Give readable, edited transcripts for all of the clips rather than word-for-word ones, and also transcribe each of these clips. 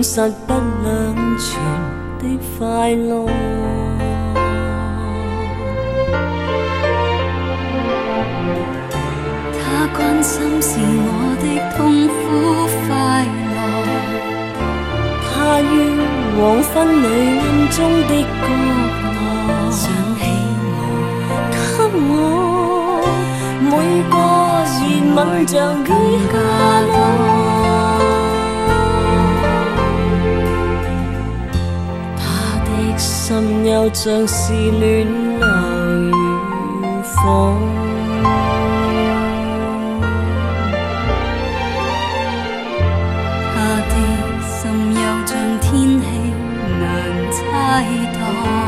證實不兩全的快樂。 他關心是我的痛苦快樂， 他於黃昏裏暗中的角落， 想起給我每個熱吻像雨下落。他的心又像是暖流如火， 他的心又像天氣難猜度。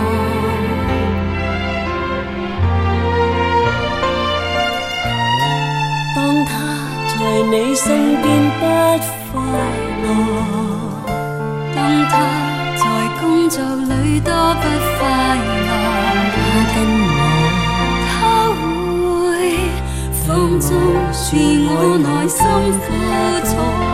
當他在你身邊不快樂， 當他在工作裏多不快樂， 他跟我， 他會放縱是我內心苦楚。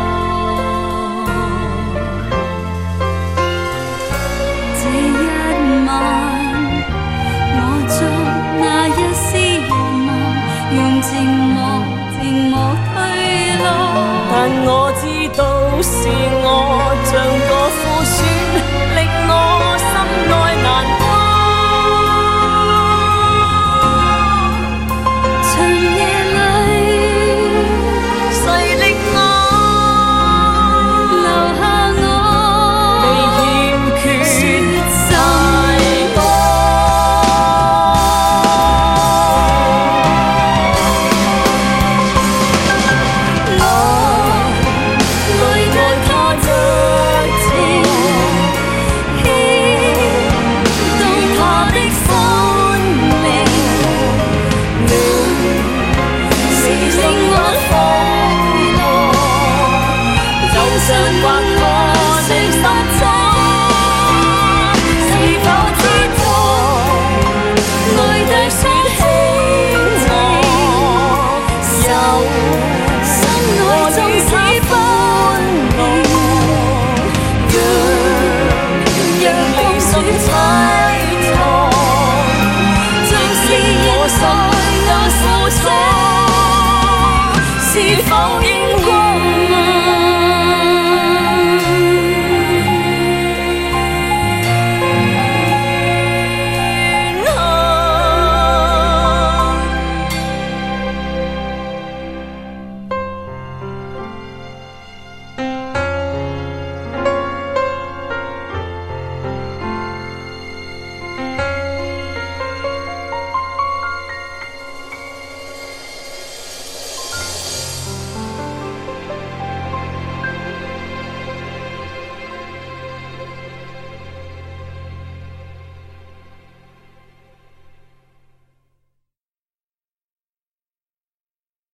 這一晚，我將那一絲夢用寂寞推落， 但我知道是我像個